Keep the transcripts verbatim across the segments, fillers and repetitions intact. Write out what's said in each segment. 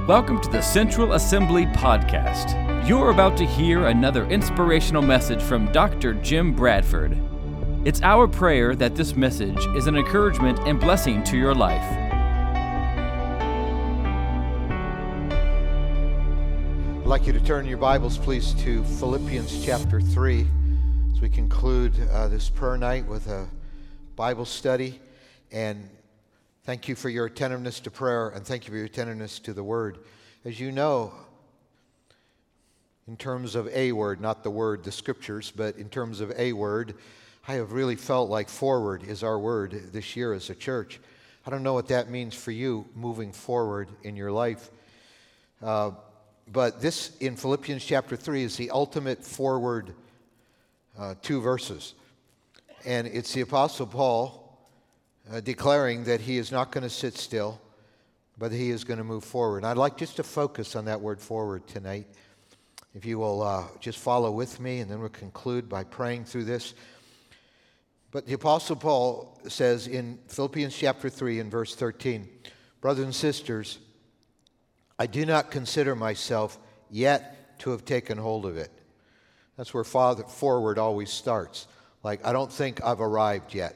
Welcome to the Central Assembly Podcast. You're about to hear another inspirational message from Doctor Jim Bradford. It's our prayer that this message is an encouragement and blessing to your life. I'd like you to turn your Bibles, please, to Philippians chapter three as we conclude uh, this prayer night with a Bible study. And thank you for your attentiveness to prayer, and thank you for your attentiveness to the Word. As you know, in terms of a word, not the word, the Scriptures, but in terms of a word, I have really felt like forward is our word this year as a church. I don't know what that means for you moving forward in your life. Uh, but this, in Philippians chapter three, is the ultimate forward uh, two verses. And it's the Apostle Paul Uh, declaring that he is not going to sit still, but he is going to move forward. And I'd like just to focus on that word forward tonight. If you will uh, just follow with me, and then we'll conclude by praying through this. But the Apostle Paul says in Philippians chapter three and verse thirteen, "Brothers and sisters, I do not consider myself yet to have taken hold of it." That's where father, forward always starts. Like, I don't think I've arrived yet.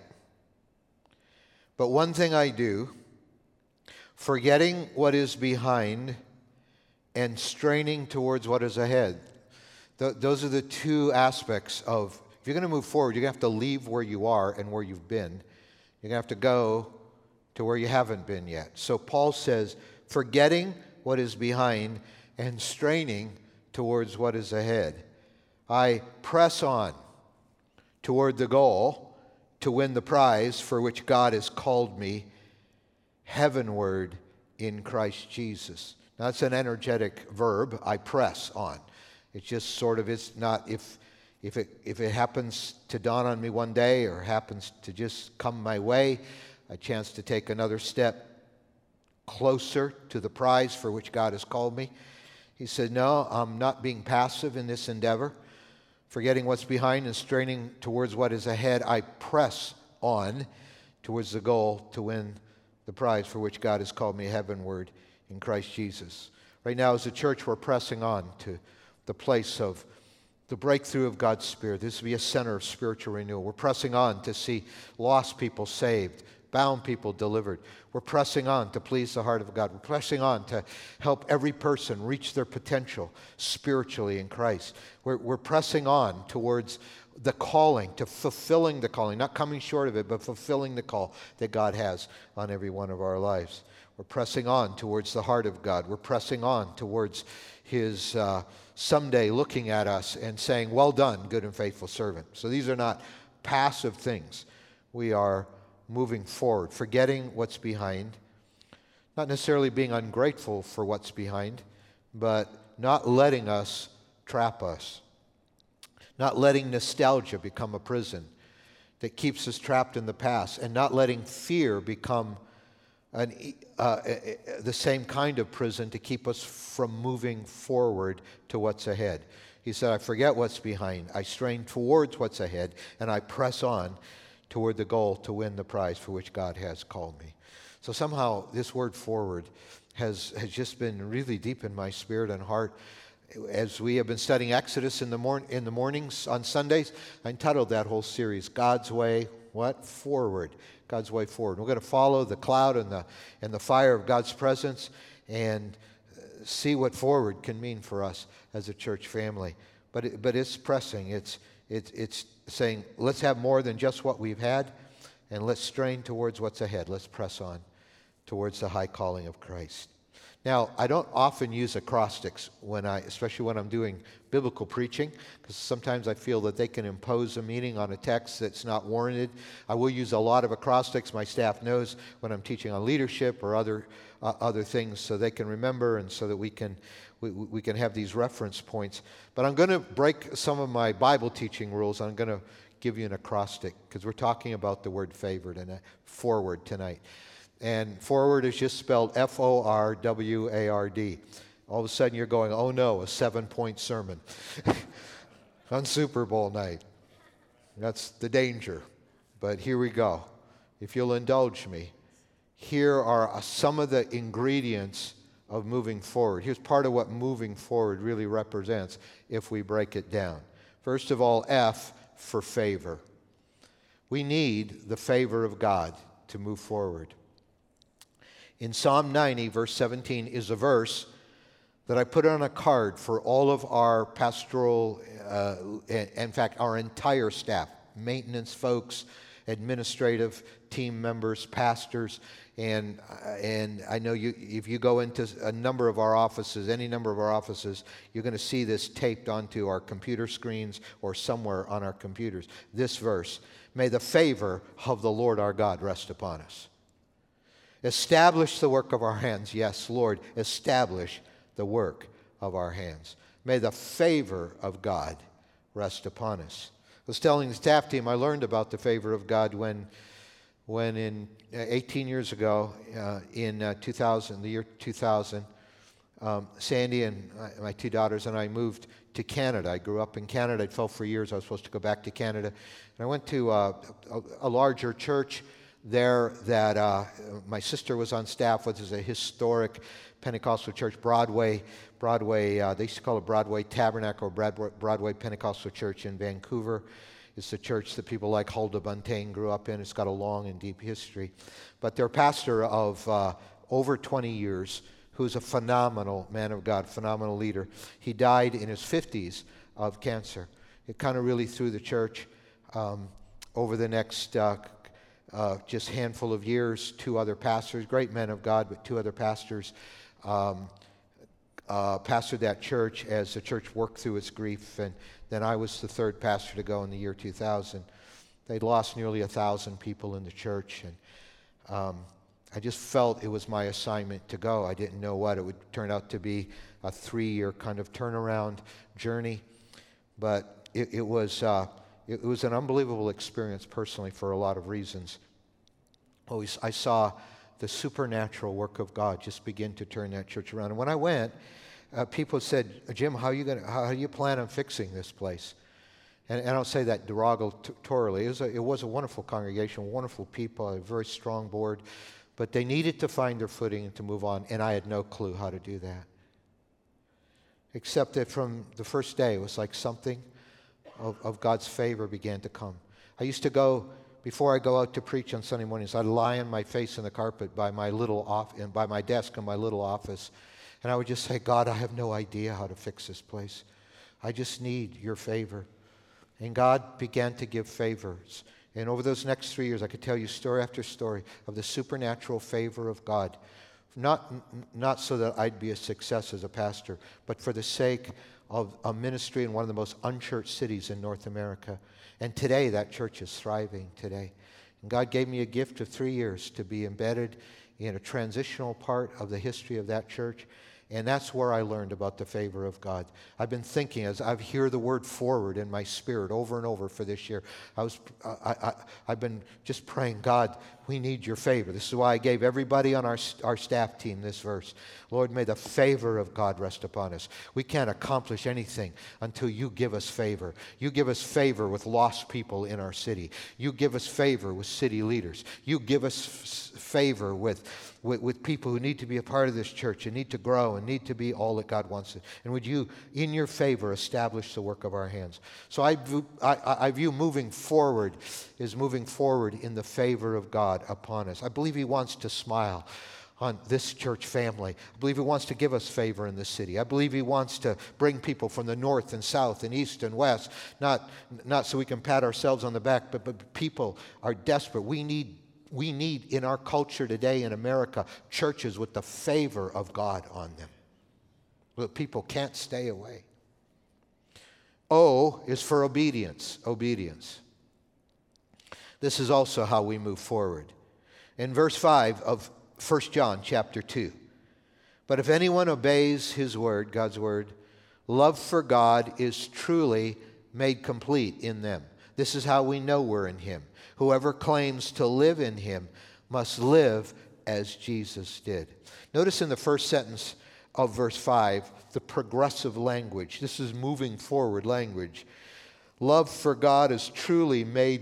But one thing I do, forgetting what is behind and straining towards what is ahead. Th- those are the two aspects of, if you're going to move forward, you're going to have to leave where you are and where you've been. You're going to have to go to where you haven't been yet. So Paul says, forgetting what is behind and straining towards what is ahead. I press on toward the goal to win the prize for which God has called me heavenward in Christ Jesus. Now, that's an energetic verb. I press on. It just sort of is not, if if it if it happens to dawn on me one day or happens to just come my way, a chance to take another step closer to the prize for which God has called me. He said, no, I'm not being passive in this endeavor. Forgetting what's behind and straining towards what is ahead, I press on towards the goal to win the prize for which God has called me heavenward in Christ Jesus. Right now, as a church, we're pressing on to the place of the breakthrough of God's Spirit. This will be a center of spiritual renewal. We're pressing on to see lost people saved, bound people delivered. We're pressing on to please the heart of God. We're pressing on to help every person reach their potential spiritually in Christ. We're, we're pressing on towards the calling, to fulfilling the calling, not coming short of it, but fulfilling the call that God has on every one of our lives. We're pressing on towards the heart of God. We're pressing on towards His uh, someday looking at us and saying, well done, good and faithful servant. So these are not passive things. We are moving forward, forgetting what's behind, not necessarily being ungrateful for what's behind, but not letting us trap us, not letting nostalgia become a prison that keeps us trapped in the past, and not letting fear become an, uh, the same kind of prison to keep us from moving forward to what's ahead. He said, I forget what's behind, I strain towards what's ahead, and I press on toward the goal to win the prize for which God has called me. So somehow this word forward has, has just been really deep in my spirit and heart. As we have been studying Exodus in the, mor- in the mornings on Sundays, I entitled that whole series, God's Way, what? Forward. God's Way Forward. We're going to follow the cloud and the, and the fire of God's presence and see what forward can mean for us as a church family. But it, but it's pressing. It's It's, it's saying, let's have more than just what we've had, and let's strain towards what's ahead. Let's press on towards the high calling of Christ. Now, I don't often use acrostics when I, especially when I'm doing biblical preaching, because sometimes I feel that they can impose a meaning on a text that's not warranted. I will use a lot of acrostics. My staff knows when I'm teaching on leadership or other uh, other things, so they can remember and so that we can we, we can have these reference points. But I'm going to break some of my Bible teaching rules. I'm going to give you an acrostic because we're talking about the word favored and forward tonight. And forward is just spelled F O R W A R D. All of a sudden you're going, oh no, a seven-point sermon on Super Bowl night. That's the danger. But here we go. If you'll indulge me, here are some of the ingredients of moving forward. Here's part of what moving forward really represents if we break it down. First of all, F for favor. We need the favor of God to move forward. In Psalm ninety, verse seventeen, is a verse that I put on a card for all of our pastoral, uh, in fact, our entire staff, maintenance folks, administrative team members, pastors, and and I know you, if you go into a number of our offices, any number of our offices, you're going to see this taped onto our computer screens or somewhere on our computers. This verse, may the favor of the Lord our God rest upon us. Establish the work of our hands. Yes, Lord, establish the work of our hands. May the favor of God rest upon us. I was telling the staff team I learned about the favor of God when, when in uh, eighteen years ago, uh, in uh, two thousand, the year two thousand, um, Sandy and I, my two daughters and I moved to Canada. I grew up in Canada. I'd felt for years I was supposed to go back to Canada. And I went to uh, a, a larger church there that uh, my sister was on staff with. Is a historic Pentecostal church, Broadway, Broadway, uh, they used to call it Broadway Tabernacle, or Broadway, Broadway Pentecostal Church in Vancouver. It's the church that people like Huldah Buntain grew up in. It's got a long and deep history. But their pastor of uh, over twenty years, who's a phenomenal man of God, phenomenal leader, he died in his fifties of cancer. It kind of really threw the church um, over the next uh, uh, just handful of years. Two other pastors, great men of God, but two other pastors Um, uh, pastored that church as the church worked through its grief, and then I was the third pastor to go in the year two thousand. They'd lost nearly a thousand people in the church, and um, I just felt it was my assignment to go. I didn't know what it would turn out to be, a three-year kind of turnaround journey, but it, it was uh, it, it was an unbelievable experience personally for a lot of reasons. Always, I saw the supernatural work of God just begin to turn that church around. And when I went, uh, people said, Jim, how are you gonna, how do you plan on fixing this place? And, and I don't say that derogatorily. It was, a, it was a wonderful congregation, wonderful people, a very strong board, but they needed to find their footing and to move on, and I had no clue how to do that. Except that from the first day, it was like something of, of God's favor began to come. I used to go, before I go out to preach on Sunday mornings, I'd lie on my face in the carpet by my little off, and by my desk in my little office, and I would just say, God, I have no idea how to fix this place. I just need your favor. And God began to give favors. And over those next three years, I could tell you story after story of the supernatural favor of God. Not, not so that I'd be a success as a pastor, but for the sake of a ministry in one of the most unchurched cities in North America. And today, that church is thriving today. And God gave me a gift of three years to be embedded in a transitional part of the history of that church. And that's where I learned about the favor of God. I've been thinking, as I hear the word forward in my spirit over and over for this year, I was, I, I, I've been just praying, God, we need your favor. This is why I gave everybody on our, our staff team this verse. Lord, may the favor of God rest upon us. We can't accomplish anything until you give us favor. You give us favor with lost people in our city. You give us favor with city leaders. You give us f- favor with, with, with people who need to be a part of this church and need to grow and need to be all that God wants. And would you, in your favor, establish the work of our hands? So I, I, I view moving forward is moving forward in the favor of God upon us. I believe he wants to smile on this church family. I believe he wants to give us favor in this city. I believe he wants to bring people from the north and south and east and west, not, not so we can pat ourselves on the back, but, but people are desperate. We need, we need in our culture today in America, churches with the favor of God on them. Where people can't stay away. O is for obedience. Obedience. This is also how we move forward. In verse five of First John chapter two. But if anyone obeys his word, God's word, love for God is truly made complete in them. This is how we know we're in him. Whoever claims to live in him must live as Jesus did. Notice in the first sentence of verse five, the progressive language. This is moving forward language. Love for God is truly made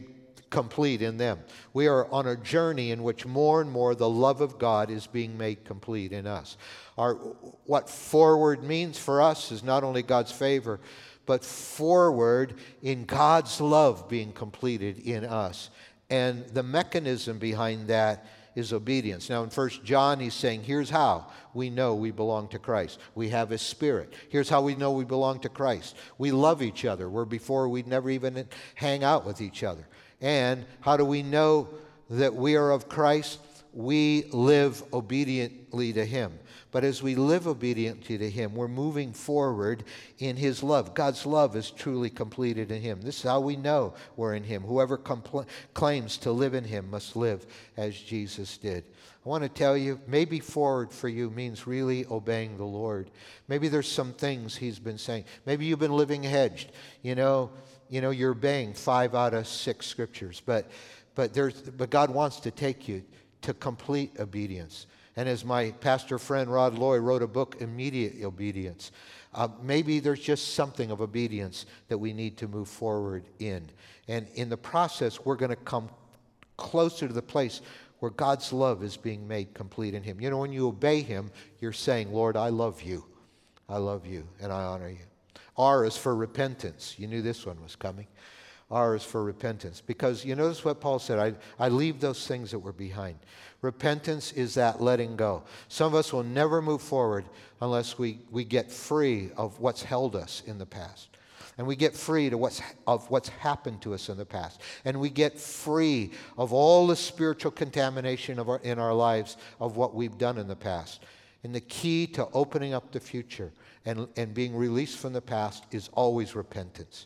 complete in them. We are on a journey in which more and more the love of God is being made complete in us. Our, what forward means for us is not only God's favor, but forward in God's love being completed in us. And the mechanism behind that is obedience. Now in First John, he's saying, here's how we know we belong to Christ. We have His Spirit. Here's how we know we belong to Christ. We love each other, where before we'd never even hang out with each other. And how do we know that we are of Christ? We live obediently to Him. But as we live obediently to Him, we're moving forward in His love. God's love is truly completed in Him. This is how we know we're in Him. Whoever compl- claims to live in Him must live as Jesus did. I want to tell you, maybe forward for you means really obeying the Lord. Maybe there's some things He's been saying. Maybe you've been living hedged. You know, you know, you're obeying five out of six scriptures. But, but, there's, but God wants to take you to complete obedience. And as my pastor friend Rod Loy wrote a book, Immediate Obedience, uh, maybe there's just something of obedience that we need to move forward in. And in the process, we're going to come closer to the place where God's love is being made complete in Him. You know, when you obey Him, you're saying, Lord, I love you. I love you, and I honor you. R is for repentance. You knew this one was coming. R is for repentance. Because you notice what Paul said, I, I leave those things that were behind. Repentance is that letting go. Some of us will never move forward unless we, we get free of what's held us in the past. And we get free to what's, of what's happened to us in the past. And we get free of all the spiritual contamination of our, in our lives of what we've done in the past. And the key to opening up the future and, and being released from the past is always repentance.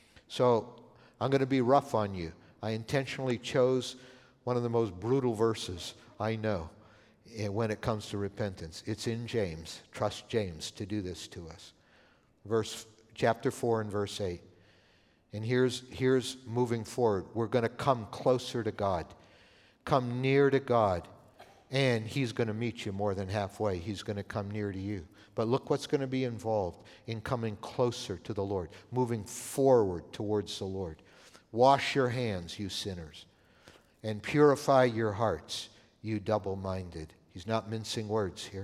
So I'm going to be rough on you. I intentionally chose one of the most brutal verses I know when it comes to repentance. It's in James. Trust James to do this to us. Verse, chapter four and verse eight. And here's, here's moving forward. We're going to come closer to God. Come near to God. And He's going to meet you more than halfway. He's going to come near to you. But look what's going to be involved in coming closer to the Lord. Moving forward towards the Lord. Wash your hands, you sinners. And purify your hearts, you double-minded. He's not mincing words here.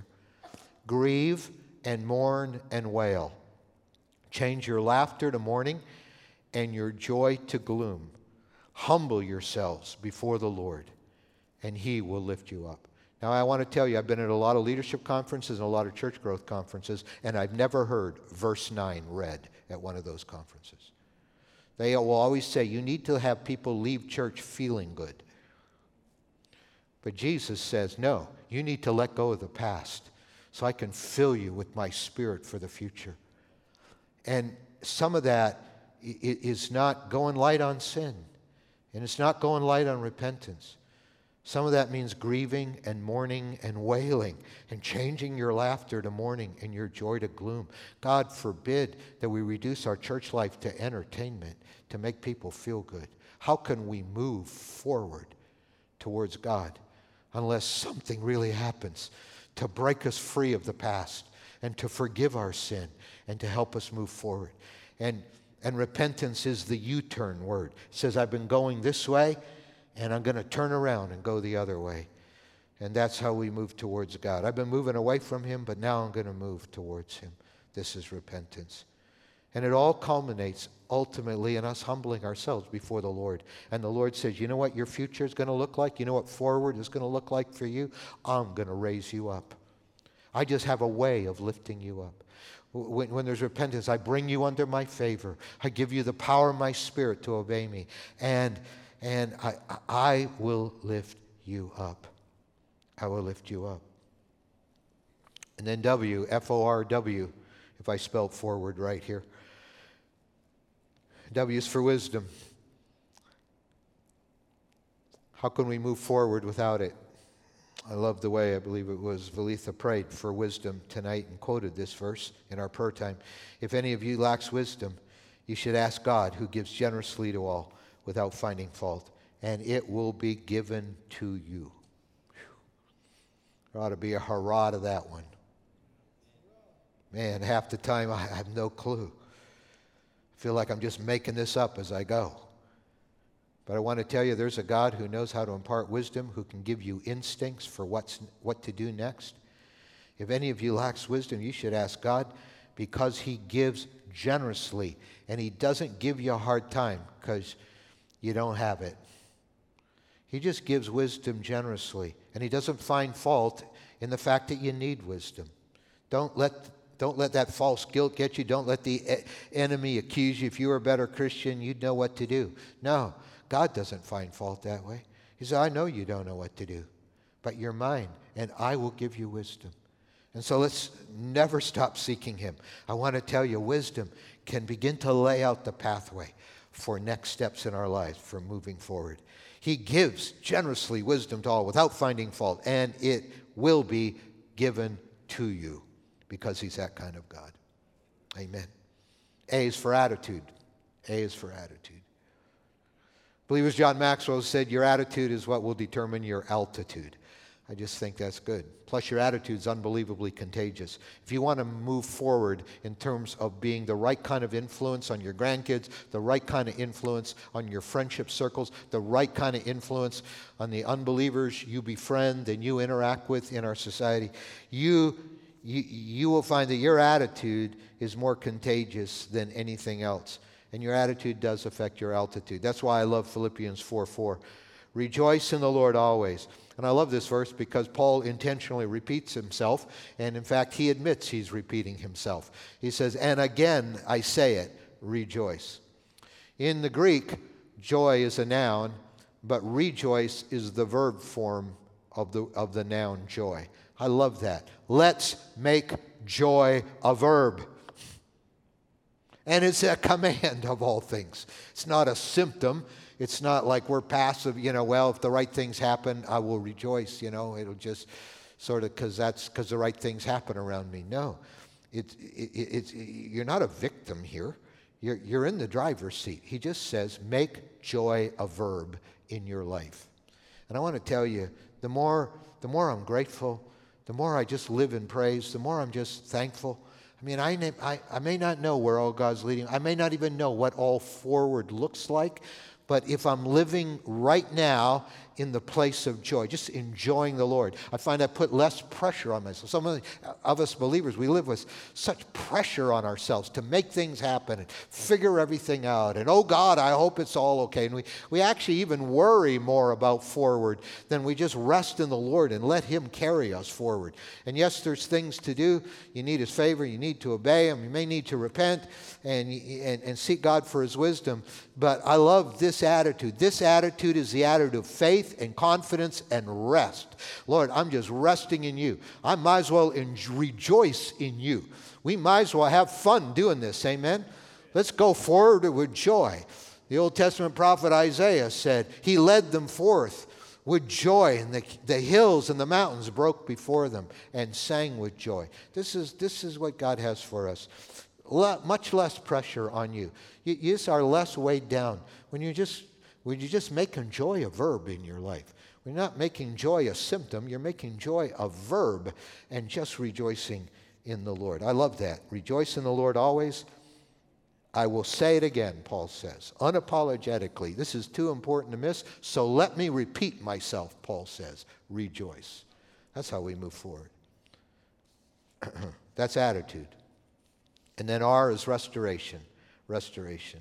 Grieve and mourn and wail. Change your laughter to mourning and your joy to gloom. Humble yourselves before the Lord, and He will lift you up. Now, I want to tell you, I've been at a lot of leadership conferences and a lot of church growth conferences, and I've never heard verse nine read at one of those conferences. They will always say, you need to have people leave church feeling good. But Jesus says, no, you need to let go of the past so I can fill you with my Spirit for the future. And some of that is not going light on sin, and it's not going light on repentance. Some of that means grieving and mourning and wailing and changing your laughter to mourning and your joy to gloom. God forbid that we reduce our church life to entertainment, to make people feel good. How can we move forward towards God unless something really happens to break us free of the past and to forgive our sin and to help us move forward? And, and repentance is the U-turn word. It says, I've been going this way, and I'm going to turn around and go the other way. And that's how we move towards God. I've been moving away from Him, but now I'm going to move towards Him. This is repentance. And it all culminates ultimately in us humbling ourselves before the Lord. And the Lord says, you know what your future is going to look like? You know what forward is going to look like for you? I'm going to raise you up. I just have a way of lifting you up. When, when there's repentance, I bring you under my favor. I give you the power of my Spirit to obey me. And And I, I will lift you up. I will lift you up. And then W, F O R W, if I spelled forward right here. W is for wisdom. How can we move forward without it? I love the way, I believe it was Valitha prayed for wisdom tonight and quoted this verse in our prayer time. If any of you lacks wisdom, you should ask God, who gives generously to all, without finding fault, and it will be given to you. Whew. There ought to be a hurrah to that one. Man, half the time I have no clue. I feel like I'm just making this up as I go. But I want to tell you, there's a God who knows how to impart wisdom, who can give you instincts for what's, what to do next. If any of you lacks wisdom, you should ask God, because he gives generously. And he doesn't give you a hard time because you don't have it. He just gives wisdom generously. And he doesn't find fault in the fact that you need wisdom. Don't let, don't let that false guilt get you. Don't let the enemy accuse you. If you were a better Christian, you'd know what to do. No, God doesn't find fault that way. He said, I know you don't know what to do, but you're mine, and I will give you wisdom. And so let's never stop seeking him. I want to tell you, wisdom can begin to lay out the pathway for next steps in our lives, for moving forward. He gives generously wisdom to all without finding fault, and it will be given to you because he's that kind of God. Amen. A is for attitude. A is for attitude. Believers, John Maxwell said, your attitude is what will determine your altitude. I just think that's good. Plus, your attitude's unbelievably contagious. If you want to move forward in terms of being the right kind of influence on your grandkids, the right kind of influence on your friendship circles, the right kind of influence on the unbelievers you befriend and you interact with in our society, you, you, you will find that your attitude is more contagious than anything else. And your attitude does affect your altitude. That's why I love Philippians four four. Rejoice in the Lord always. And I love this verse because Paul intentionally repeats himself, and in fact, he admits he's repeating himself. He says, and again I say it, rejoice. In the Greek, joy is a noun, but rejoice is the verb form of the, of the noun joy. I love that. Let's make joy a verb. And it's a command of all things. It's not a symptom. It's not like we're passive, you know, well, if the right things happen, I will rejoice, you know. It'll just sort of because that's because the right things happen around me. No, it, it, it's you're not a victim here. You're, you're in the driver's seat. He just says, make joy a verb in your life. And I want to tell you, the more, the more I'm grateful, the more I just live in praise, the more I'm just thankful. I mean, I, I, I may not know where all God's leading. I may not even know what all forward looks like. But if I'm living right now in the place of joy, just enjoying the Lord, I find I put less pressure on myself. Some of, the, of us believers, we live with such pressure on ourselves to make things happen and figure everything out. And, oh, God, I hope it's all okay. And we, we actually even worry more about forward than we just rest in the Lord and let him carry us forward. And, yes, there's things to do. You need his favor. You need to obey him. You may need to repent and, and, and seek God for his wisdom. But I love this attitude. This attitude is the attitude of faith and confidence and rest. Lord, I'm just resting in you. I might as well en- rejoice in you. We might as well have fun doing this. Amen? Let's go forward with joy. The Old Testament prophet Isaiah said, he led them forth with joy, and the, the hills and the mountains broke before them and sang with joy. This is, this is what God has for us. Le- much less pressure on you. You, you just are less weighed down when you just when you just making joy a verb in your life. When you're not making joy a symptom, you're making joy a verb and just rejoicing in the Lord. I love that. Rejoice in the Lord always. I will say it again, Paul says, unapologetically. This is too important to miss, so let me repeat myself, Paul says. Rejoice. That's how we move forward. That's attitude. And then R is restoration. Restoration.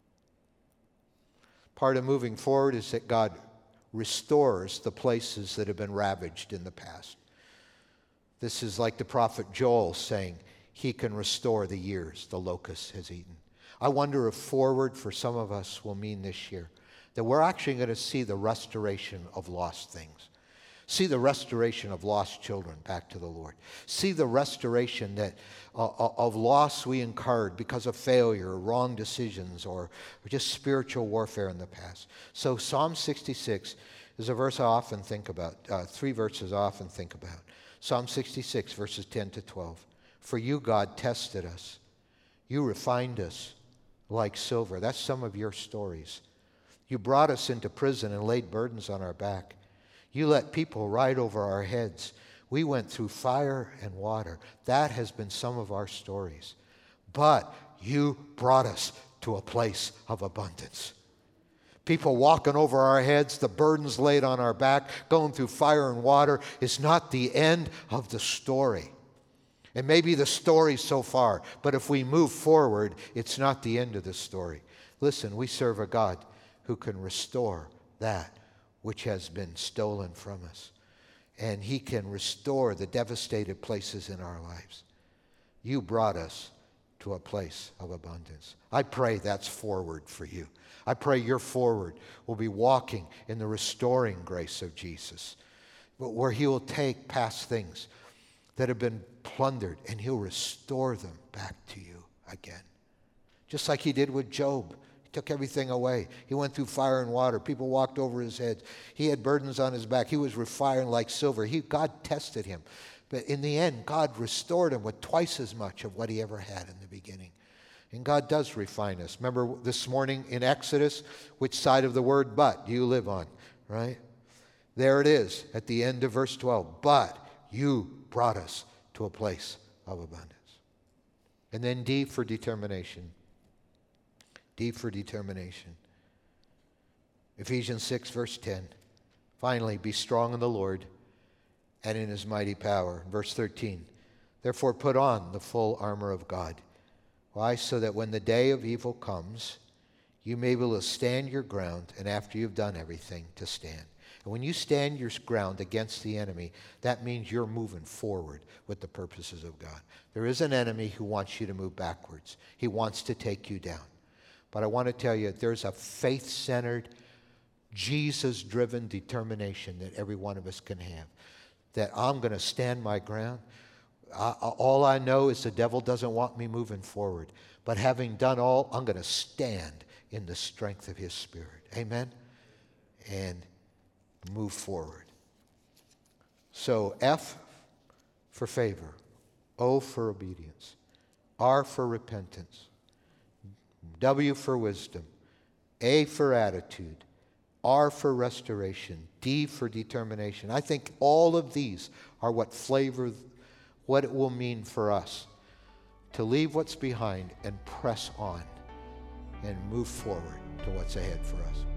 Part of moving forward is that God restores the places that have been ravaged in the past. This is like the prophet Joel saying, he can restore the years the locust has eaten. I wonder if forward for some of us will mean this year that we're actually going to see the restoration of lost things. See the restoration of lost children back to the Lord. See the restoration that uh, of loss we incurred because of failure or wrong decisions or, or just spiritual warfare in the past. So Psalm sixty-six is a verse I often think about, uh, three verses I often think about. Psalm sixty-six, verses ten to twelve. For you, God, tested us. You refined us like silver. That's some of your stories. You brought us into prison and laid burdens on our back. You let people ride over our heads. We went through fire and water. That has been some of our stories. But you brought us to a place of abundance. People walking over our heads, the burdens laid on our back, going through fire and water is not the end of the story. It may be the story so far, but if we move forward, it's not the end of the story. Listen, we serve a God who can restore that which has been stolen from us. And He can restore the devastated places in our lives. You brought us to a place of abundance. I pray that's forward for you. I pray your forward will be walking in the restoring grace of Jesus, but where He will take past things that have been plundered and He'll restore them back to you again. Just like He did with Job. He took everything away. He went through fire and water. People walked over his head. He had burdens on his back. He was refined like silver. He, God tested him. But in the end, God restored him with twice as much of what he ever had in the beginning. And God does refine us. Remember this morning in Exodus, which side of the word but do you live on, right? There it is at the end of verse twelve. But you brought us to a place of abundance. And then D for determination. D for determination. Ephesians six, verse ten. Finally, be strong in the Lord and in His mighty power. Verse thirteen. Therefore put on the full armor of God. Why? So that when the day of evil comes, you may be able to stand your ground, and after you've done everything, to stand. And when you stand your ground against the enemy, that means you're moving forward with the purposes of God. There is an enemy who wants you to move backwards. He wants to take you down. But I want to tell you, there's a faith-centered, Jesus-driven determination that every one of us can have. That I'm going to stand my ground. I, all I know is the devil doesn't want me moving forward. But having done all, I'm going to stand in the strength of His Spirit. Amen? And move forward. So F for favor. O for obedience. R for repentance. W for wisdom. A for attitude. R for restoration. D for determination. I think all of these are what flavor, what it will mean for us to leave what's behind and press on and move forward to what's ahead for us.